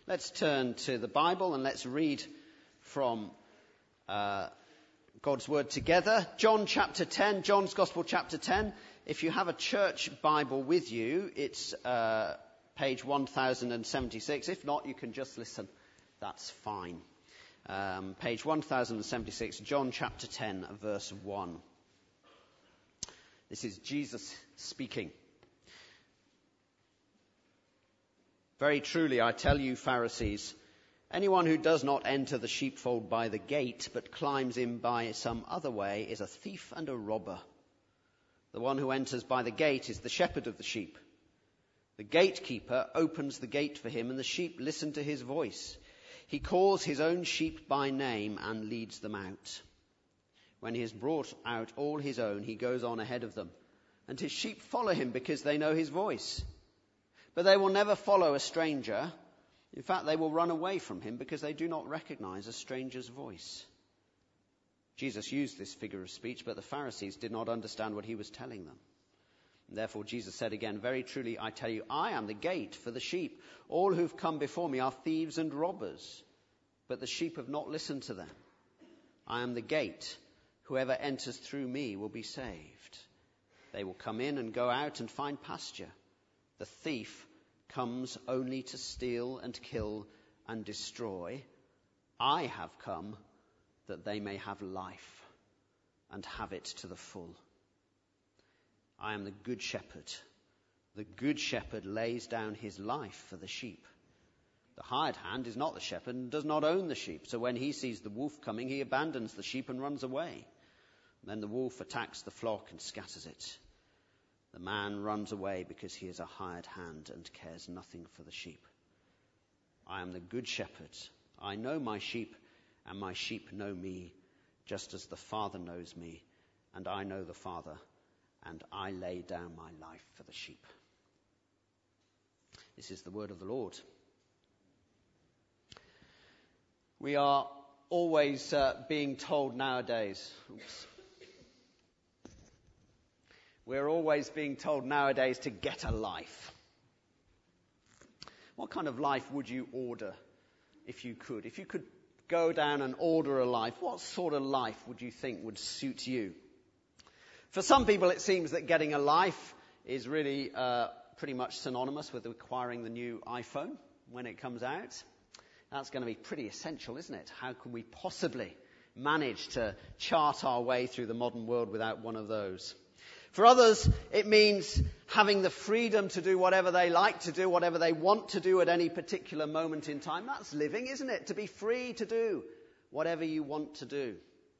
Let's turn to the Bible and let's read from God's Word together. John chapter 10, John's Gospel chapter 10. If you have a church Bible with you, it's page 1076. If not, you can just listen. That's fine. Page 1076, John chapter 10, verse 1. This is Jesus speaking. Very truly, I tell you, Pharisees, anyone who does not enter the sheepfold by the gate, but climbs in by some other way, is a thief and a robber. The one who enters by the gate is the shepherd of the sheep. The gatekeeper opens the gate for him, and the sheep listen to his voice. He calls his own sheep by name and leads them out. When he has brought out all his own, he goes on ahead of them, and his sheep follow him because they know his voice. But they will never follow a stranger. In fact, they will run away from him because they do not recognize a stranger's voice. Jesus used this figure of speech, but the Pharisees did not understand what he was telling them. And therefore Jesus said again, very truly, I tell you, I am the gate for the sheep. All who've come before me are thieves and robbers, but the sheep have not listened to them. I am the gate. Whoever enters through me will be saved. They will come in and go out and find pasture. The thief comes only to steal and kill and destroy. I have come that they may have life and have it to the full. I am the good shepherd. The good shepherd lays down his life for the sheep. The hired hand is not the shepherd and does not own the sheep. So when he sees the wolf coming, he abandons the sheep and runs away. Then the wolf attacks the flock and scatters it. The man runs away because he is a hired hand and cares nothing for the sheep. I am the good shepherd. I know my sheep, and my sheep know me, just as the Father knows me, and I know the Father, and I lay down my life for the sheep. This is the word of the Lord. We are always being told nowadays. We're always being told nowadays to get a life. What kind of life would you order if you could? If you could go down and order a life, what sort of life would you think would suit you? For some people, it seems that getting a life is really pretty much synonymous with acquiring the new iPhone when it comes out. That's going to be pretty essential, isn't it? How can we possibly manage to chart our way through the modern world without one of those? For others, it means having the freedom to do whatever they like to do, whatever they want to do at any particular moment in time. That's living, isn't it? To be free to do whatever you want to do.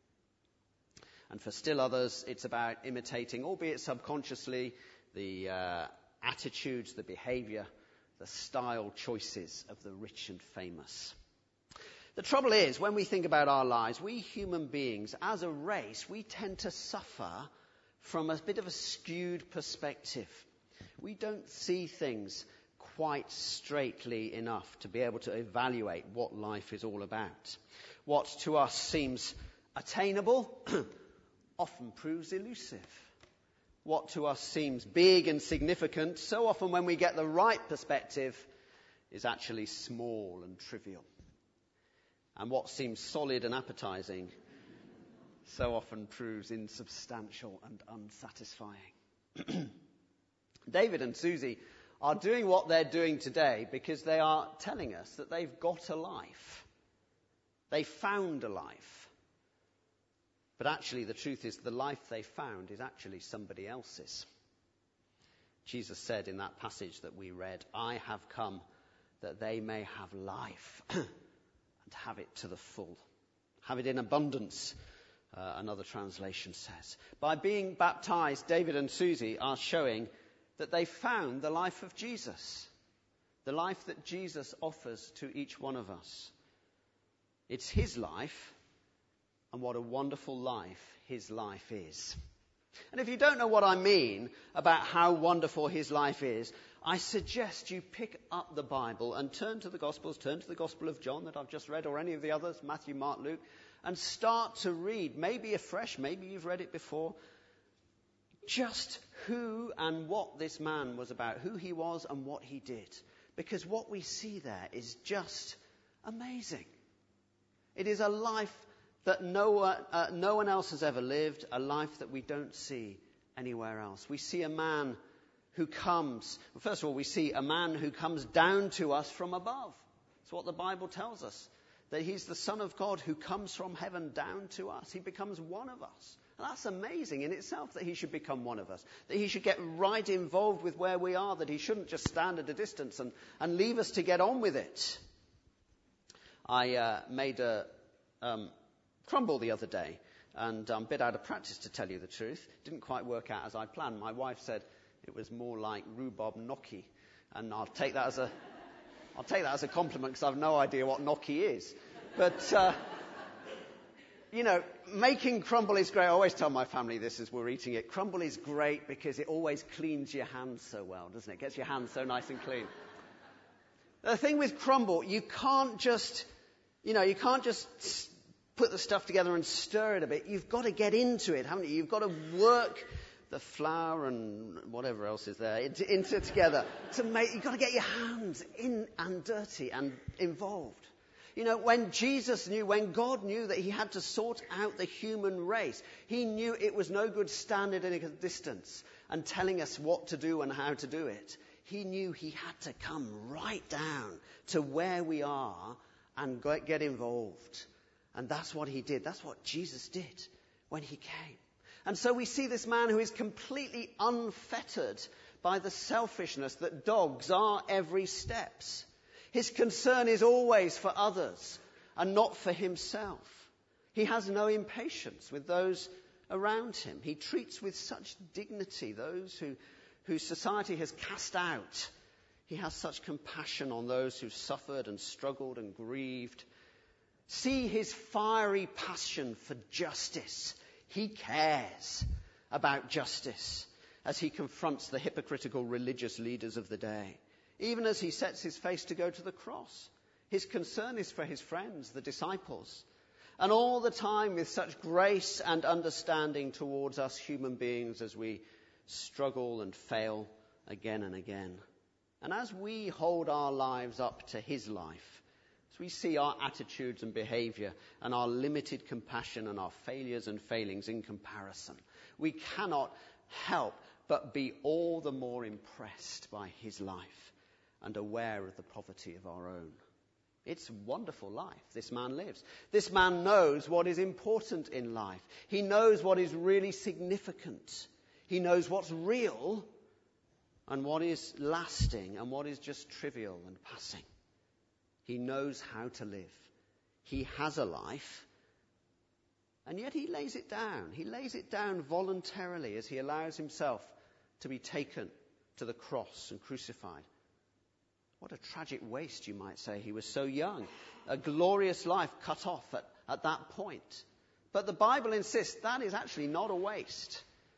And for still others, it's about imitating, albeit subconsciously, the attitudes, the behavior, the style choices of the rich and famous. The trouble is, when we think about our lives, we human beings, as a race, we tend to suffer from a bit of a skewed perspective. We don't see things quite straightly enough to be able to evaluate what life is all about. What to us seems attainable often proves elusive. What to us seems big and significant, so often when we get the right perspective, is actually small and trivial. And what seems solid and appetizing so often proves insubstantial and unsatisfying. David and Susie are doing what they're doing today because they are telling us that they've got a life. They found a life. But actually the truth is the life they found is actually somebody else's. Jesus said in that passage that we read, I have come that they may have life and have it to the full. Have it in abundance. Another translation says. By being baptized, David and Susie are showing that they found the life of Jesus. The life that Jesus offers to each one of us. It's his life, and what a wonderful life his life is. And if you don't know what I mean about how wonderful his life is, I suggest you pick up the Bible and turn to the Gospels, turn to the Gospel of John that I've just read, or any of the others, Matthew, Mark, Luke, and start to read, maybe afresh, maybe you've read it before, just who and what this man was about, who he was and what he did. Because what we see there is just amazing. It is a life that no one else has ever lived, a life that we don't see anywhere else. We see a man who comes, first of all, we see a man who comes down to us from above. That's what the Bible tells us, that he's the Son of God who comes from heaven down to us. He becomes one of us. And that's amazing in itself, that he should become one of us, that he should get right involved with where we are, that he shouldn't just stand at a distance and leave us to get on with it. I made a crumble the other day, and I'm a bit out of practice, to tell you the truth. Didn't quite work out as I planned. My wife said it was more like rhubarb gnocchi, and I'll take that as a compliment, because I've no idea what gnocchi is. But making crumble is great. I always tell my family this as we're eating it. Crumble is great because it always cleans your hands so well, doesn't it? Gets your hands so nice and clean. The thing with crumble, you can't just put the stuff together and stir it a bit. You've got to get into it, haven't you? You've got to work the flour and whatever else is there into together. You've got to get your hands in and dirty and involved. When God knew that he had to sort out the human race, he knew it was no good standing at a distance and telling us what to do and how to do it. He knew he had to come right down to where we are and get involved. And that's what he did. That's what Jesus did when he came. And so we see this man who is completely unfettered by the selfishness that dogs our every steps. His concern is always for others and not for himself. He has no impatience with those around him. He treats with such dignity those whose society has cast out. He has such compassion on those who've suffered and struggled and grieved. See his fiery passion for justice. He cares about justice as he confronts the hypocritical religious leaders of the day. Even as he sets his face to go to the cross, his concern is for his friends, the disciples. And all the time with such grace and understanding towards us human beings as we struggle and fail again and again. And as we hold our lives up to his life, as we see our attitudes and behavior and our limited compassion and our failures and failings in comparison, we cannot help but be all the more impressed by his life and aware of the poverty of our own. It's a wonderful life this man lives. This man knows what is important in life. He knows what is really significant. He knows what's real and what is lasting and what is just trivial and passing. He knows how to live. He has a life, and yet he lays it down. He lays it down voluntarily as he allows himself to be taken to the cross and crucified. What a tragic waste, you might say. He was so young. A glorious life cut off at that point. But the Bible insists that is actually not a waste.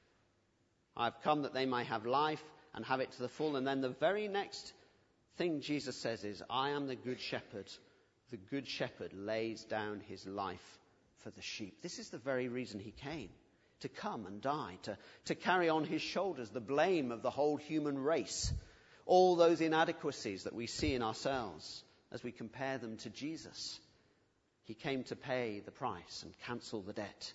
I've come that they may have life and have it to the full. And then the very next thing Jesus says is, I am the good shepherd. The good shepherd lays down his life for the sheep. This is the very reason he came. To come and die. To carry on his shoulders the blame of the whole human race. All those inadequacies that we see in ourselves as we compare them to Jesus. He came to pay the price and cancel the debt.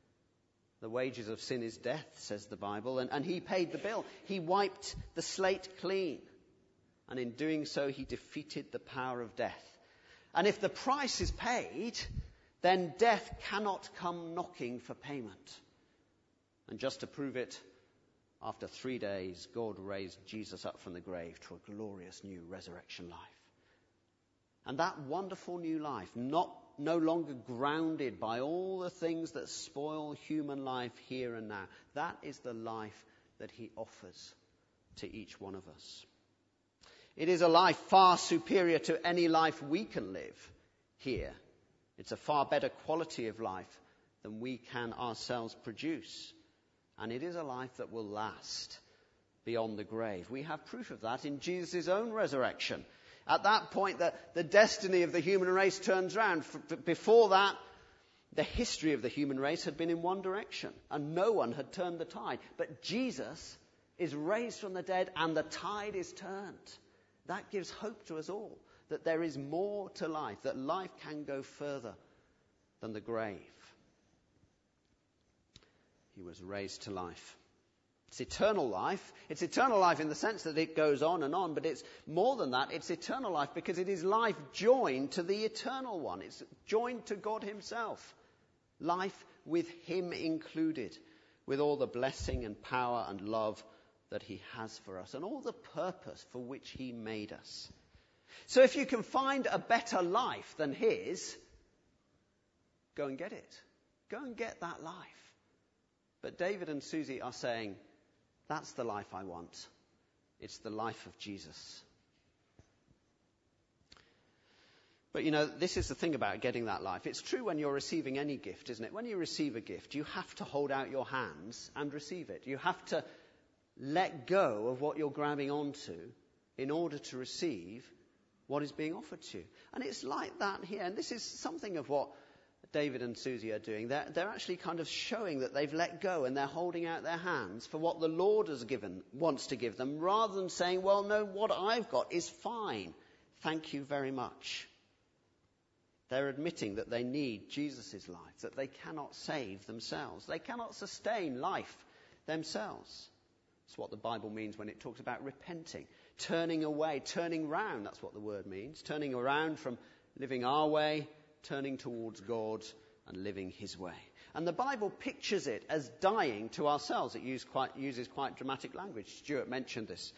The wages of sin is death, says the Bible, and he paid the bill. He wiped the slate clean. And in doing so, he defeated the power of death. And if the price is paid, then death cannot come knocking for payment. And just to prove it, after 3 days, God raised Jesus up from the grave to a glorious new resurrection life. And that wonderful new life, no longer grounded by all the things that spoil human life here and now, that is the life that he offers to each one of us. It is a life far superior to any life we can live here. It's a far better quality of life than we can ourselves produce. And it is a life that will last beyond the grave. We have proof of that in Jesus' own resurrection. At that point, the destiny of the human race turns round. Before that, the history of the human race had been in one direction, and no one had turned the tide. But Jesus is raised from the dead, and the tide is turned. That gives hope to us all, that there is more to life, that life can go further than the grave. He was raised to life. It's eternal life. It's eternal life in the sense that it goes on, but it's more than that. It's eternal life because it is life joined to the eternal one. It's joined to God himself. Life with him included, with all the blessing and power and love that he has for us, and all the purpose for which he made us. So if you can find a better life than his, go and get it. Go and get that life. But David and Susie are saying, that's the life I want. It's the life of Jesus. But this is the thing about getting that life. It's true when you're receiving any gift, isn't it? When you receive a gift, you have to hold out your hands and receive it. You have to let go of what you're grabbing onto in order to receive what is being offered to you. And it's like that here. And this is something of what David and Susie are doing. They're actually kind of showing that they've let go and they're holding out their hands for what the Lord wants to give them, rather than saying, well, no, what I've got is fine. Thank you very much. They're admitting that they need Jesus' life, that they cannot save themselves. They cannot sustain life themselves. That's what the Bible means when it talks about repenting, turning away, turning round. That's what the word means. Turning around from living our way, turning towards God and living his way. And the Bible pictures it as dying to ourselves. It uses quite dramatic language. Stuart mentioned this.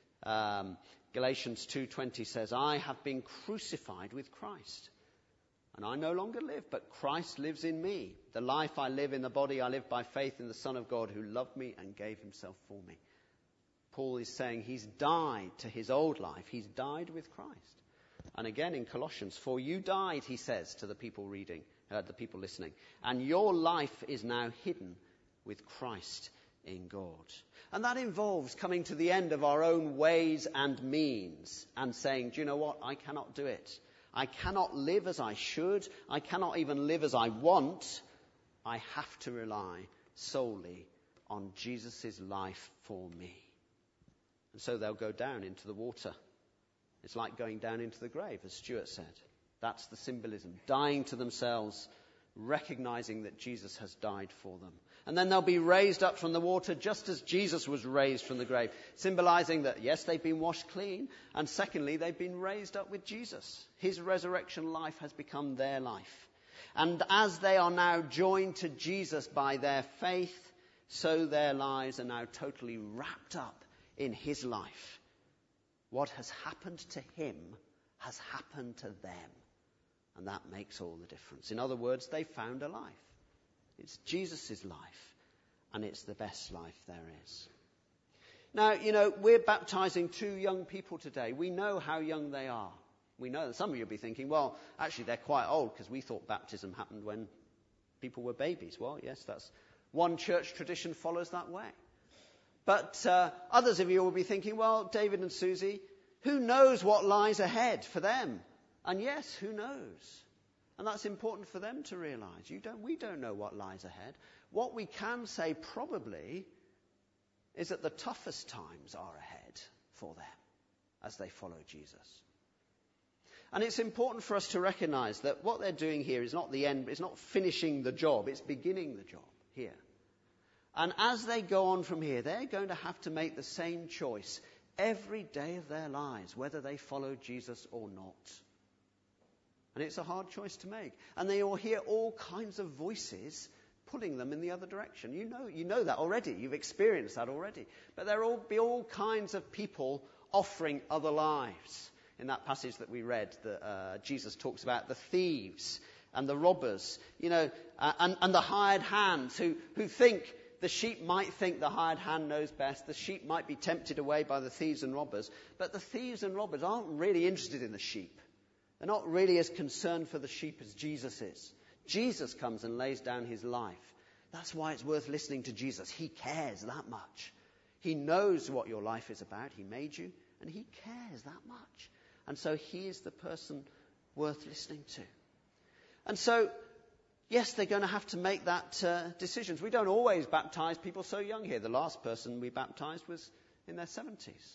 Galatians 2:20 says, I have been crucified with Christ. And I no longer live, but Christ lives in me. The life I live in the body, I live by faith in the Son of God who loved me and gave himself for me. Paul is saying he's died to his old life. He's died with Christ. And again in Colossians, for you died, he says to the people the people listening, and your life is now hidden with Christ in God. And that involves coming to the end of our own ways and means and saying, do you know what? I cannot do it. I cannot live as I should. I cannot even live as I want. I have to rely solely on Jesus' life for me. And so they'll go down into the water. It's like going down into the grave, as Stuart said. That's the symbolism. Dying to themselves, recognizing that Jesus has died for them. And then they'll be raised up from the water just as Jesus was raised from the grave, symbolizing that, yes, they've been washed clean, and secondly, they've been raised up with Jesus. His resurrection life has become their life. And as they are now joined to Jesus by their faith, so their lives are now totally wrapped up in his life. What has happened to him has happened to them. And that makes all the difference. In other words, they found a life. It's Jesus' life, and it's the best life there is. Now, we're baptizing 2 young people today. We know how young they are. We know that some of you will be thinking, well, actually they're quite old because we thought baptism happened when people were babies. Well, yes, that's one church tradition follows that way. But others of you will be thinking, well, David and Susie, who knows what lies ahead for them? And yes, who knows? And that's important for them to realize. We don't know what lies ahead. What we can say probably is that the toughest times are ahead for them as they follow Jesus. And it's important for us to recognize that what they're doing here is not the end, it's not finishing the job, it's beginning the job here. And as they go on from here, they're going to have to make the same choice every day of their lives, whether they follow Jesus or not. And it's a hard choice to make. And they will hear all kinds of voices pulling them in the other direction. You know that already. You've experienced that already. But there will be all kinds of people offering other lives. In that passage that we read, Jesus talks about the thieves and the robbers, and the hired hands who think the sheep might think the hired hand knows best. The sheep might be tempted away by the thieves and robbers. But the thieves and robbers aren't really interested in the sheep. They're not really as concerned for the sheep as Jesus is. Jesus comes and lays down his life. That's why it's worth listening to Jesus. He cares that much. He knows what your life is about. He made you, and he cares that much. And so he is the person worth listening to. And so, yes, they're going to have to make that decisions. We don't always baptize people so young here. The last person we baptized was in their 70s.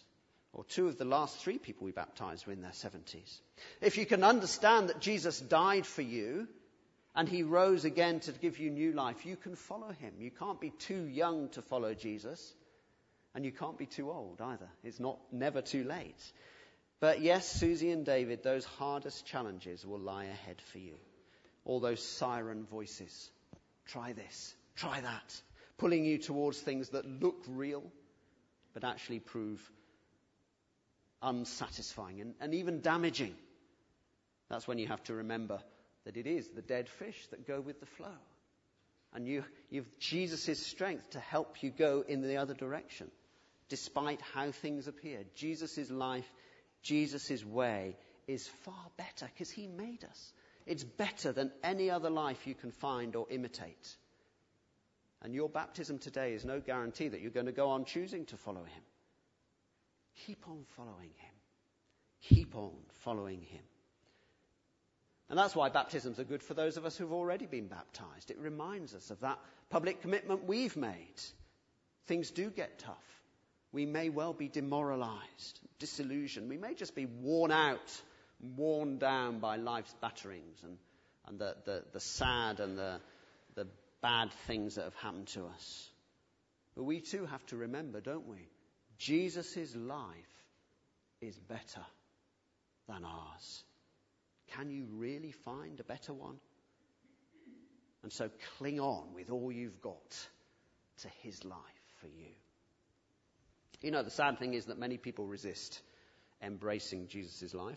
Or 2 of the last 3 people we baptized were in their 70s. If you can understand that Jesus died for you and he rose again to give you new life, you can follow him. You can't be too young to follow Jesus, and you can't be too old either. It's never too late. But yes, Susie and David, those hardest challenges will lie ahead for you. All those siren voices. Try this, try that. Pulling you towards things that look real, but actually prove unsatisfying and even damaging. That's when you have to remember that it is the dead fish that go with the flow. And you've Jesus' strength to help you go in the other direction, despite how things appear. Jesus' life, Jesus' way is far better because he made us. It's better than any other life you can find or imitate. And your baptism today is no guarantee that you're going to go on choosing to follow him. Keep on following him. Keep on following him. And that's why baptisms are good for those of us who've already been baptized. It reminds us of that public commitment we've made. Things do get tough. We may well be demoralized, disillusioned. We may just be worn out, worn down by life's batterings and the sad and the bad things that have happened to us. But we too have to remember, don't we? Jesus' life is better than ours. Can you really find a better one? And so cling on with all you've got to his life for you. You know, the sad thing is that many people resist embracing Jesus' life.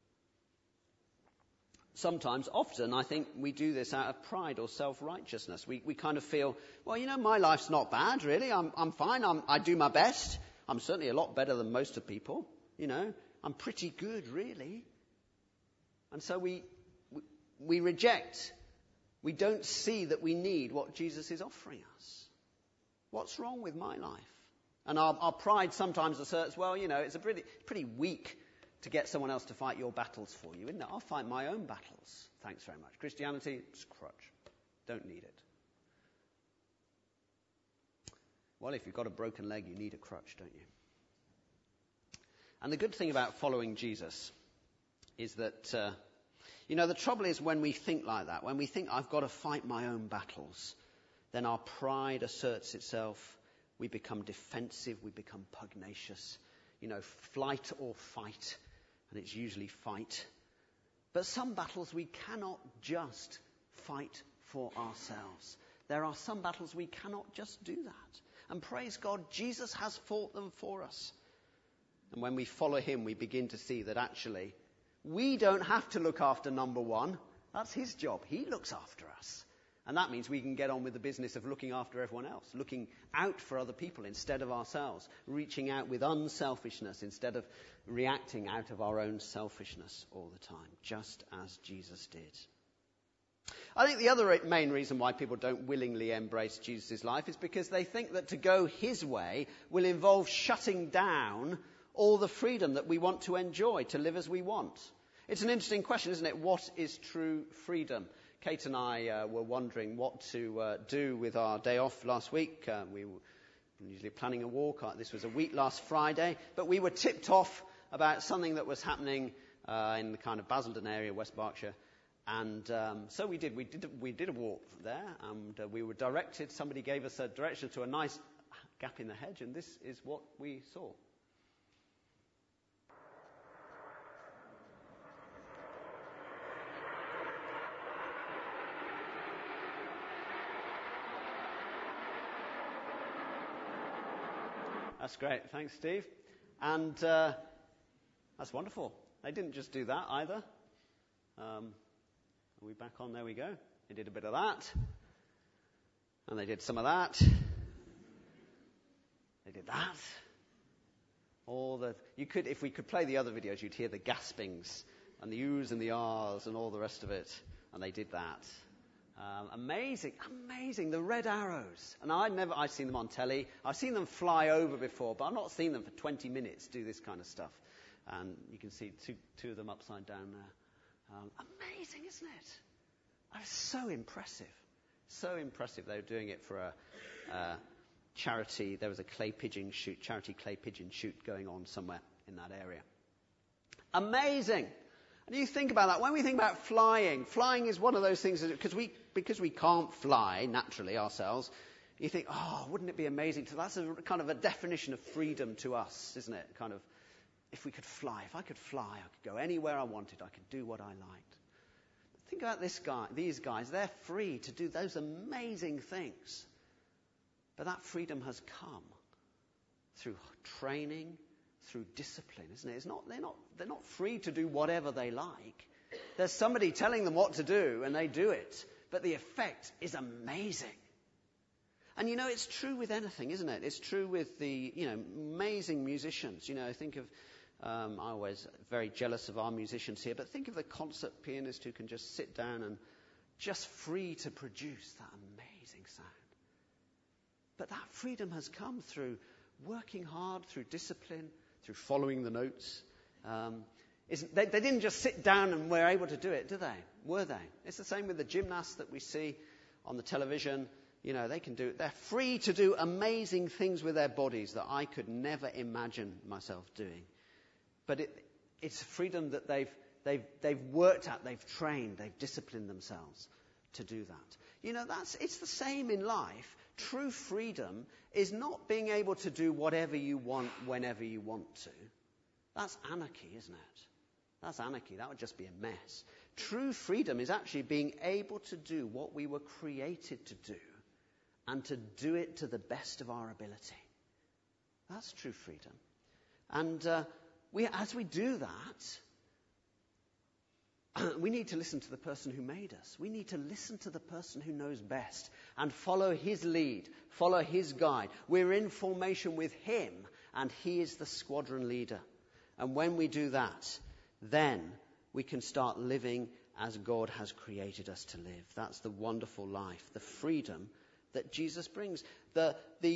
Sometimes, often, I think we do this out of pride or self-righteousness. We kind of feel, well, you know, my life's not bad, really. I'm fine. I do my best. I'm certainly a lot better than most of people. You know, I'm pretty good, really. And so we reject. We don't see that we need what Jesus is offering us. What's wrong with my life? And our pride sometimes asserts, well, you know, it's a pretty weak to get someone else to fight your battles for you, isn't it? I'll fight my own battles. Thanks very much. Christianity, it's a crutch. Don't need it. Well, if you've got a broken leg, you need a crutch, don't you? And the good thing about following Jesus is that, you know, the trouble is when we think like that, when we think I've got to fight my own battles, then our pride asserts itself. We become defensive. We become pugnacious. You know, flight or fight. And it's usually fight. But some battles we cannot just fight for ourselves. There are some battles we cannot just do that. And praise God, Jesus has fought them for us. And when we follow him, we begin to see that actually we don't have to look after number one. That's his job. He looks after us. And that means we can get on with the business of looking after everyone else, looking out for other people instead of ourselves, reaching out with unselfishness instead of reacting out of our own selfishness all the time, just as Jesus did. I think the other main reason why people don't willingly embrace Jesus' life is because they think that to go his way will involve shutting down all the freedom that we want to enjoy, to live as we want. It's an interesting question, isn't it? What is true freedom? Kate and I were wondering what to do with our day off last week. We were usually planning a walk. This was a week last Friday. But we were tipped off about something that was happening in the kind of Basildon area, West Berkshire. And so we did a walk there. And we were directed, somebody gave us a direction to a nice gap in the hedge. And this is what we saw. That's great. Thanks, Steve. And that's wonderful. They didn't just do that either. Are we back on? There we go. They did a bit of that. And they did some of that. They did that. If we could play the other videos, you'd hear the gaspings and the U's and the R's and all the rest of it. And they did that. Amazing. The red arrows. And I've seen them on telly. I've seen them fly over before, but I've not seen them for 20 minutes do this kind of stuff. And you can see two of them upside down there. Amazing, isn't it? That was so impressive. So impressive. They were doing it for a charity. There was a charity clay pigeon shoot going on somewhere. in that area. Amazing. And you think about that. When we think about flying is one of those things, because we can't fly naturally ourselves, you think, oh, wouldn't it be amazing? That's a kind of a definition of freedom to us, isn't it? Kind of, if I could fly, I could go anywhere I wanted, I could do what I liked. Think about these guys, they're free to do those amazing things. But that freedom has come through training, through discipline, isn't it? They're not free to do whatever they like. There's somebody telling them what to do, and they do it. But the effect is amazing. And it's true with anything, isn't it? It's true with the, amazing musicians. Think of, I'm always very jealous of our musicians here, but think of the concert pianist who can just sit down and just free to produce that amazing sound. But that freedom has come through working hard, through discipline, through following the notes. They didn't just sit down and were able to do it, do they? Were they? It's the same with the gymnasts that we see on the television. They can do it. They're free to do amazing things with their bodies that I could never imagine myself doing. But it's freedom that they've worked at, they've trained, they've disciplined themselves to do that. It's the same in life. True freedom is not being able to do whatever you want whenever you want to. That's anarchy, isn't it? That's anarchy. That would just be a mess. True freedom is actually being able to do what we were created to do and to do it to the best of our ability. That's true freedom. And as we do that, we need to listen to the person who made us. We need to listen to the person who knows best and follow his lead, follow his guide. We're in formation with him, and he is the squadron leader. And when we do that, then we can start living as God has created us to live. That's the wonderful life, the freedom that Jesus brings. The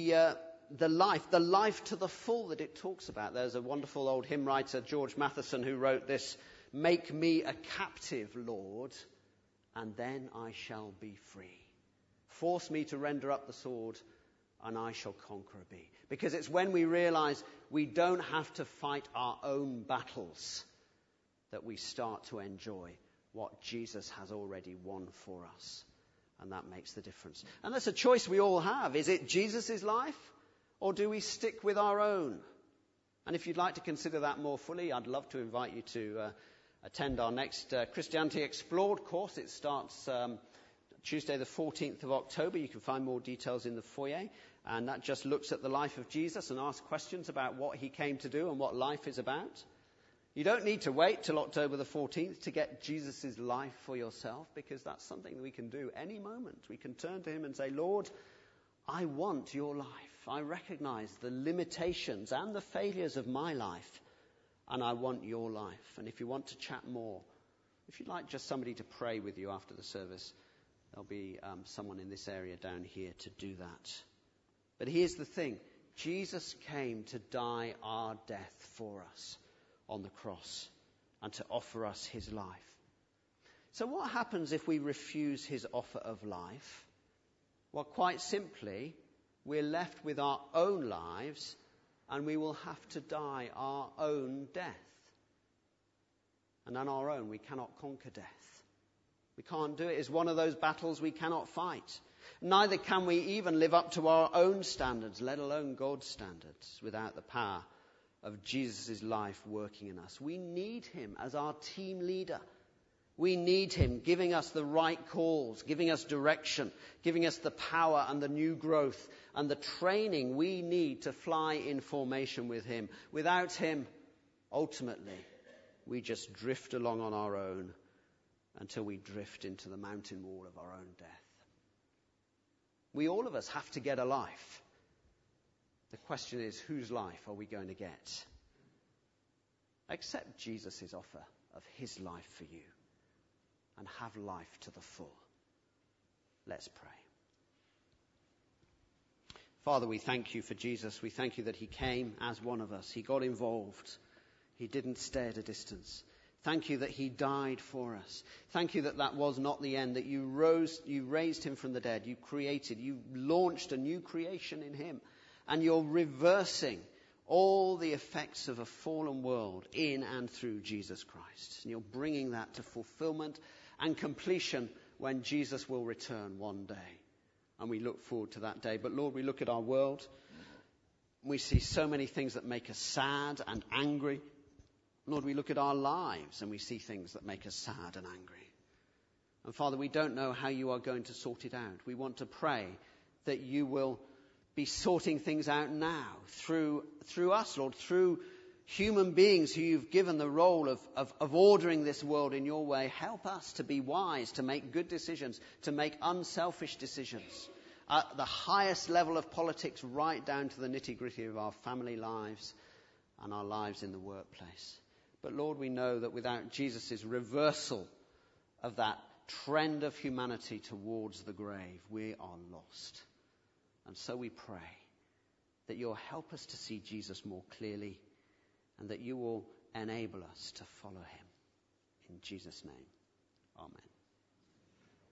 life to the full that it talks about. There's a wonderful old hymn writer, George Matheson, who wrote this: "Make me a captive, Lord, and then I shall be free. Force me to render up the sword, and I shall conqueror be." Because it's when we realize we don't have to fight our own battles that we start to enjoy what Jesus has already won for us. And that makes the difference. And that's a choice we all have. Is it Jesus' life, or do we stick with our own? And if you'd like to consider that more fully, I'd love to invite you to attend our next Christianity Explored course. It starts Tuesday the 14th of October. You can find more details in the foyer. And that just looks at the life of Jesus and asks questions about what he came to do and what life is about. You don't need to wait till October the 14th to get Jesus' life for yourself, because that's something that we can do any moment. We can turn to him and say, "Lord, I want your life. I recognize the limitations and the failures of my life, and I want your life." And if you want to chat more, if you'd like just somebody to pray with you after the service, there'll be someone in this area down here to do that. But here's the thing. Jesus came to die our death for us on the cross and to offer us his life. So what happens if we refuse his offer of life? Well, quite simply, we're left with our own lives, and we will have to die our own death. And on our own, we cannot conquer death. We can't do it. It's one of those battles we cannot fight. Neither can we even live up to our own standards, let alone God's standards, without the power of Jesus' life working in us. We need him as our team leader. We need him giving us the right calls, giving us direction, giving us the power and the new growth and the training we need to fly in formation with him. Without him, ultimately, we just drift along on our own until we drift into the mountain wall of our own death. We, all of us, have to get a life. The question is, whose life are we going to get? Accept Jesus' offer of his life for you and have life to the full. Let's pray. Father, we thank you for Jesus. We thank you that he came as one of us. He got involved. He didn't stay at a distance. Thank you that he died for us. Thank you that that was not the end, that you raised him from the dead. You launched a new creation in him. And you're reversing all the effects of a fallen world in and through Jesus Christ. And you're bringing that to fulfillment and completion when Jesus will return one day. And we look forward to that day. But Lord, we look at our world. We see so many things that make us sad and angry. Lord, we look at our lives and we see things that make us sad and angry. And Father, we don't know how you are going to sort it out. We want to pray that you will be sorting things out now through us, Lord, through human beings who you've given the role of ordering this world in your way. Help us to be wise, to make good decisions, to make unselfish decisions at the highest level of politics, right down to the nitty-gritty of our family lives and our lives in the workplace. But Lord, we know that without Jesus' reversal of that trend of humanity towards the grave, we are lost. And so we pray that you'll help us to see Jesus more clearly and that you will enable us to follow him. In Jesus' name, amen.